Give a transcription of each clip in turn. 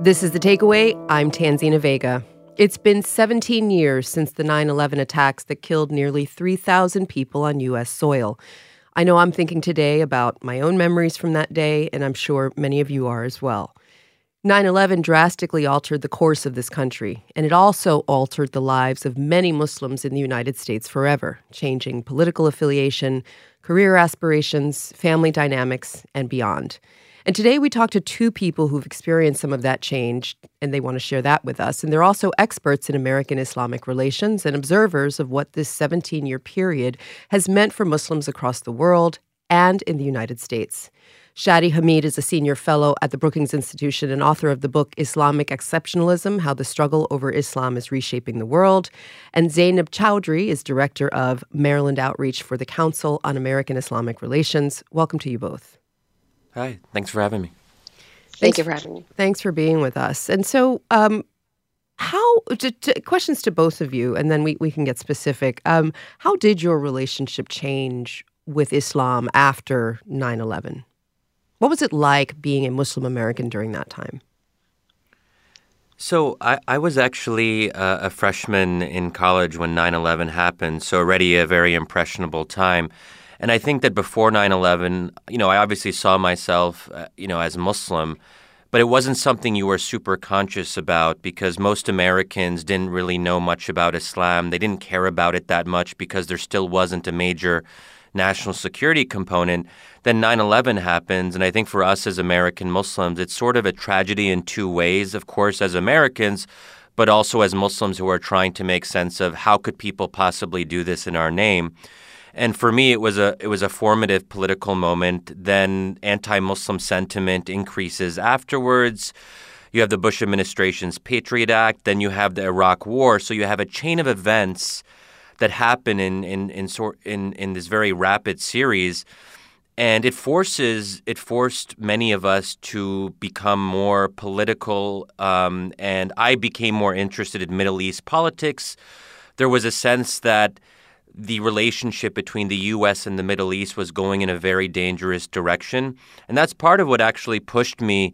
This is The Takeaway. I'm Tanzina Vega. It's been 17 years since the 9/11 attacks that killed nearly 3,000 people on U.S. soil. I know I'm thinking today about my own memories from that day, and I'm sure many of you are as well. 9/11 drastically altered the course of this country, and it also altered the lives of many Muslims in the United States forever, changing political affiliation, career aspirations, family dynamics, and beyond. And today we talk to two people who've experienced some of that change, and they want to share that with us. And they're also experts in American Islamic relations and observers of what this 17-year period has meant for Muslims across the world and in the United States. Shadi Hamid is a senior fellow at the Brookings Institution and author of the book Islamic Exceptionalism: How the Struggle Over Islam is Reshaping the World. And Zainab Chowdhury is director of Maryland Outreach for the Council on American Islamic Relations. Welcome to you both. Hi, thanks for having me. Thank you for having me. Thanks for being with us. And so questions to both of you, and then we can get specific. How did your relationship change with Islam after 9/11? What was it like being a Muslim American during that time? So I was actually a freshman in college when 9/11 happened, so already a very impressionable time. And I think that before 9/11, I obviously saw myself, as Muslim, but it wasn't something you were super conscious about because most Americans didn't really know much about Islam. They didn't care about it that much because there still wasn't a major national security component. Then 9/11 happens, and I think for us as American Muslims, it's sort of a tragedy in two ways, of course, as Americans, but also as Muslims who are trying to make sense of how could people possibly do this in our name. And for me, it was a formative political moment. Then anti-Muslim sentiment increases afterwards. You have the Bush administration's Patriot Act. Then you have the Iraq War. So you have a chain of events that happen in this very rapid series, and it forced many of us to become more political. And I became more interested in Middle East politics. There was a sense that the relationship between the U.S. and the Middle East was going in a very dangerous direction. And that's part of what actually pushed me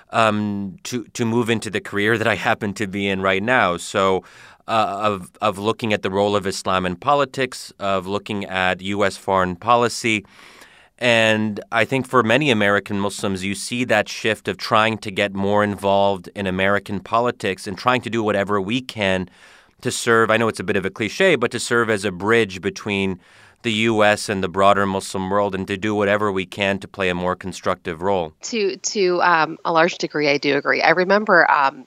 to move into the career that I happen to be in right now. So of looking at the role of Islam in politics, of looking at U.S. foreign policy. And I think for many American Muslims, you see that shift of trying to get more involved in American politics and trying to do whatever we can to serve, I know it's a bit of a cliche, but to serve as a bridge between the U.S. and the broader Muslim world and to do whatever we can to play a more constructive role. To a large degree, I do agree. I remember,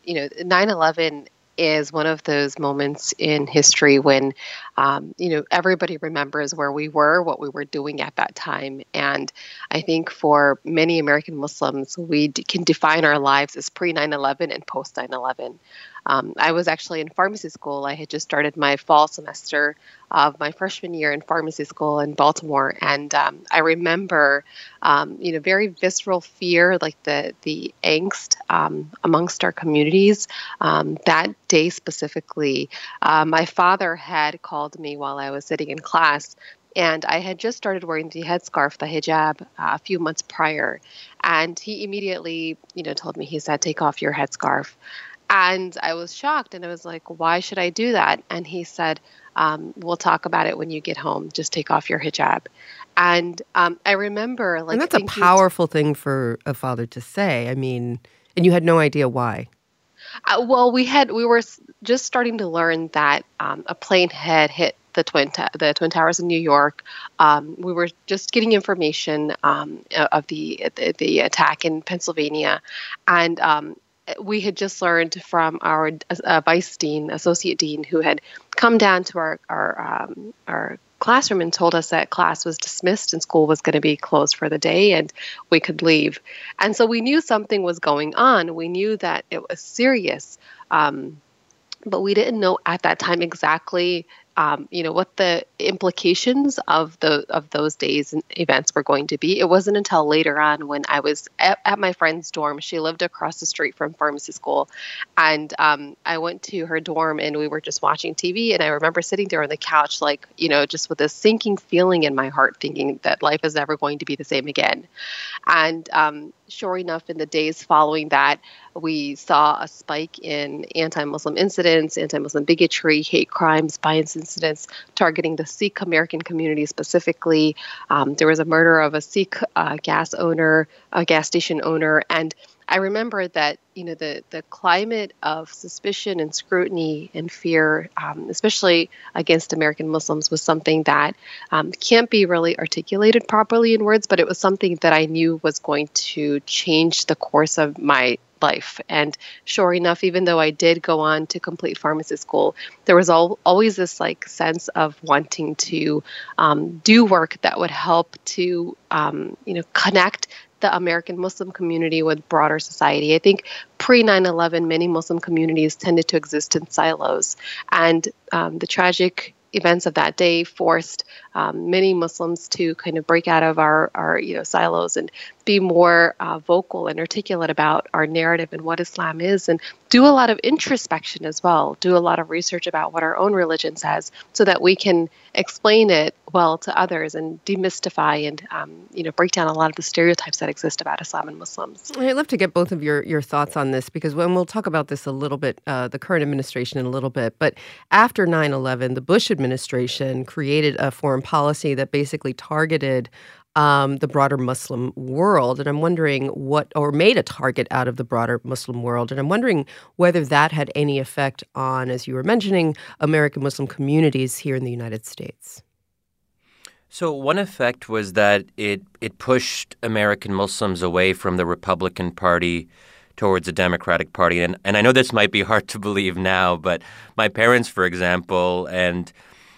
9/11 is one of those moments in history when, everybody remembers where we were, what we were doing at that time. And I think for many American Muslims, we can define our lives as pre-9/11 and post-9/11. I was actually in pharmacy school. I had just started my fall semester of my freshman year in pharmacy school in Baltimore. And I remember, very visceral fear, like the angst amongst our communities. That day specifically, my father had called me while I was sitting in class. And I had just started wearing the headscarf, the hijab, a few months prior. And he immediately, told me, he said, "Take off your headscarf." And I was shocked, and I was like, "Why should I do that?" And he said, "We'll talk about it when you get home. Just take off your hijab." And I remember, and that's a powerful thing for a father to say. I mean, and you had no idea why. Well, we were just starting to learn that a plane had hit the Twin Towers in New York. We were just getting information of the attack in Pennsylvania, and we had just learned from our vice dean, associate dean, who had come down to our classroom and told us that class was dismissed and school was going to be closed for the day and we could leave. And so we knew something was going on. We knew that it was serious, but we didn't know at that time exactly what the implications of those days and events were going to be. It wasn't until later on when I was at my friend's dorm. She lived across the street from pharmacy school. And I went to her dorm and we were just watching TV. And I remember sitting there on the couch, just with this sinking feeling in my heart, thinking that life is never going to be the same again. And sure enough, in the days following that, we saw a spike in anti-Muslim incidents, anti-Muslim bigotry, hate crimes, violence incidents targeting the Sikh American community specifically. There was a murder of a Sikh gas station owner, and I remember that the climate of suspicion and scrutiny and fear, especially against American Muslims, was something that can't be really articulated properly in words, but it was something that I knew was going to change the course of my life. And sure enough, even though I did go on to complete pharmacy school, there was always this sense of wanting to do work that would help to connect the American Muslim community with broader society. I think pre 9/11, many Muslim communities tended to exist in silos, and the tragic events of that day forced many Muslims to kind of break out of our silos and be more vocal and articulate about our narrative and what Islam is, and do a lot of introspection as well, do a lot of research about what our own religion says so that we can explain it well to others and demystify and break down a lot of the stereotypes that exist about Islam and Muslims. I'd love to get both of your thoughts on this, because when we'll talk about this a little bit, the current administration in a little bit, but after 9/11, the Bush administration created a foreign policy that basically targeted the broader Muslim world. And I'm wondering made a target out of the broader Muslim world. And I'm wondering whether that had any effect on, as you were mentioning, American Muslim communities here in the United States. So one effect was that it pushed American Muslims away from the Republican Party towards the Democratic Party. And I know this might be hard to believe now, but my parents, for example, and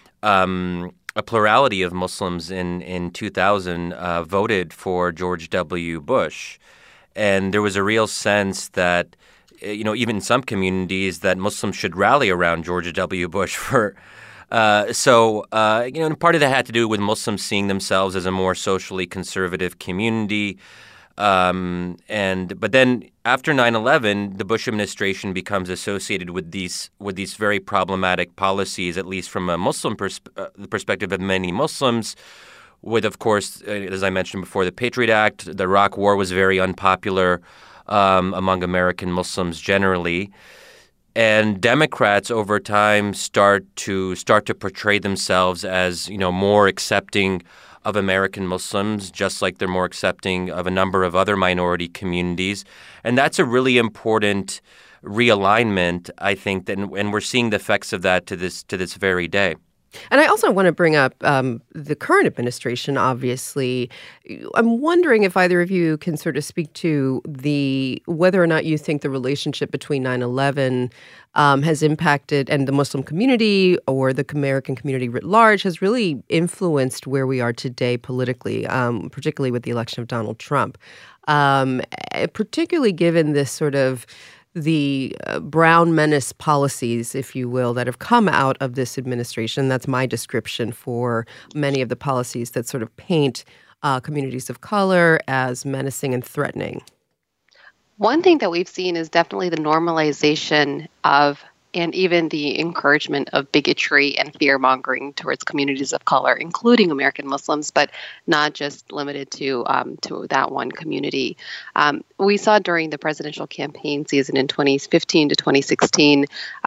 a plurality of Muslims in 2000 voted for George W. Bush. And there was a real sense that, even in some communities, that Muslims should rally around George W. Bush for. And part of that had to do with Muslims seeing themselves as a more socially conservative community. But then after 9/11, the Bush administration becomes associated with these very problematic policies, at least from a Muslim the perspective of many Muslims, with, of course, as I mentioned before, the Patriot Act. The Iraq War was very unpopular among American Muslims generally. And Democrats over time start to portray themselves as, more accepting of American Muslims, just like they're more accepting of a number of other minority communities. And that's a really important realignment, I think, and we're seeing the effects of that to this very day. And I also want to bring up the current administration, obviously. I'm wondering if either of you can sort of speak to whether or not you think the relationship between 9/11 has impacted, and the Muslim community or the American community writ large has really influenced where we are today politically, particularly with the election of Donald Trump. Particularly given this sort of the brown menace policies, if you will, that have come out of this administration. That's my description for many of the policies that sort of paint communities of color as menacing and threatening. One thing that we've seen is definitely the normalization of and even the encouragement of bigotry and fear-mongering towards communities of color, including American Muslims, but not just limited to that one community. We saw during the presidential campaign season in 2015 to 2016,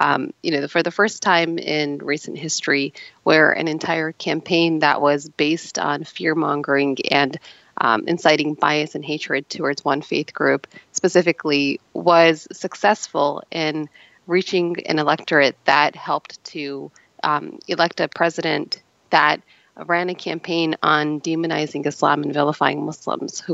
for the first time in recent history, where an entire campaign that was based on fear-mongering and inciting bias and hatred towards one faith group specifically was successful in reaching an electorate that helped to elect a president that ran a campaign on demonizing Islam and vilifying Muslims, who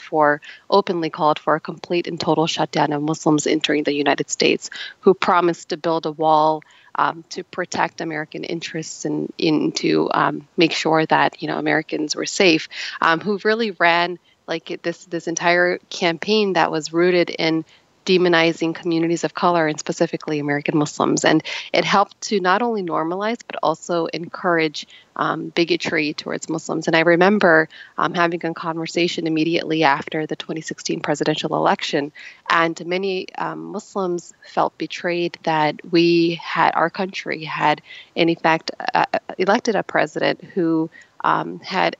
openly called for a complete and total shutdown of Muslims entering the United States, who promised to build a wall to protect American interests and to make sure that Americans were safe, who really ran this entire campaign that was rooted in demonizing communities of color and specifically American Muslims. And it helped to not only normalize, but also encourage bigotry towards Muslims. And I remember having a conversation immediately after the 2016 presidential election, and many Muslims felt betrayed that our country had, in effect, elected a president who had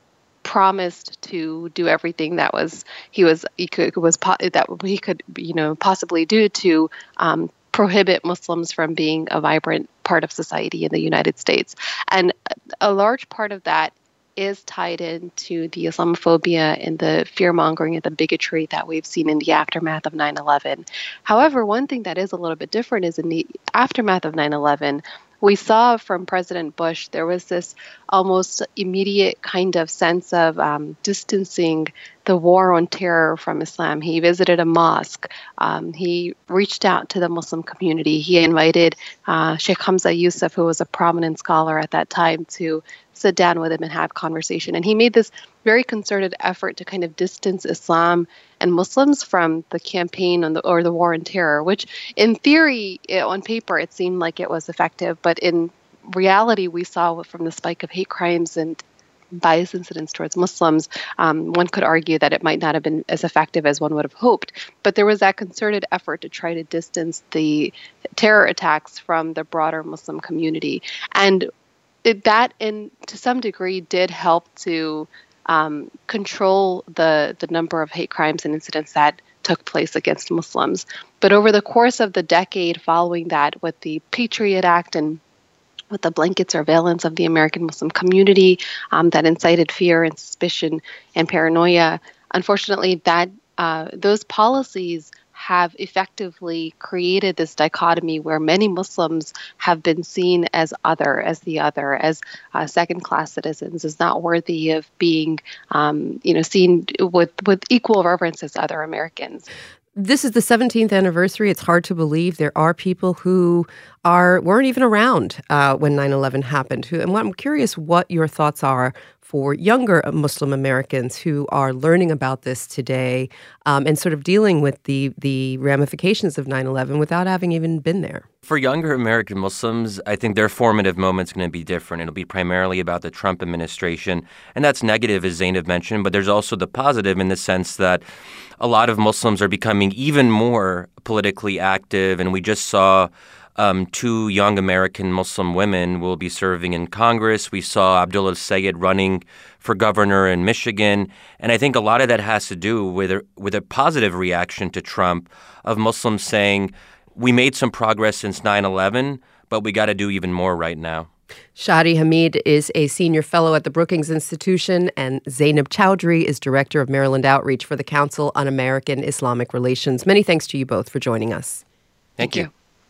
promised to do everything that he could possibly do to prohibit Muslims from being a vibrant part of society in the United States. And a large part of that is tied into the Islamophobia and the fear-mongering and the bigotry that we've seen in the aftermath of 9/11. However, one thing that is a little bit different is in the aftermath of 9/11, we saw from President Bush, there was this almost immediate kind of sense of distancing the war on terror from Islam. He visited a mosque. He reached out to the Muslim community. He invited Sheikh Hamza Yusuf, who was a prominent scholar at that time, to sit down with him and have conversation. And he made this very concerted effort to kind of distance Islam and Muslims from the campaign or the war on terror, which in theory, on paper, it seemed like it was effective. But in reality, we saw from the spike of hate crimes and bias incidents towards Muslims, one could argue that it might not have been as effective as one would have hoped. But there was that concerted effort to try to distance the terror attacks from the broader Muslim community. And that, to some degree, did help to control the number of hate crimes and incidents that took place against Muslims. But over the course of the decade following that, with the Patriot Act and with the blanket surveillance of the American Muslim community that incited fear and suspicion and paranoia, unfortunately, that those policies have effectively created this dichotomy where many Muslims have been seen as second-class citizens, as not worthy of being, seen with equal reverence as other Americans. This is the 17th anniversary. It's hard to believe there are people who weren't even around when 9/11 happened. And I'm curious what your thoughts are for younger Muslim Americans who are learning about this today and sort of dealing with the ramifications of 9/11 without having even been there. For younger American Muslims, I think their formative moment's going to be different. It'll be primarily about the Trump administration, and that's negative, as Zainab mentioned, but there's also the positive in the sense that a lot of Muslims are becoming even more politically active, and we just saw two young American Muslim women will be serving in Congress. We saw Abdullah Sayed running for governor in Michigan. And I think a lot of that has to do with a positive reaction to Trump of Muslims saying, we made some progress since 9/11, but we got to do even more right now. Shadi Hamid is a senior fellow at the Brookings Institution, and Zainab Chowdhury is director of Maryland Outreach for the Council on American Islamic Relations. Many thanks to you both for joining us. Thank you.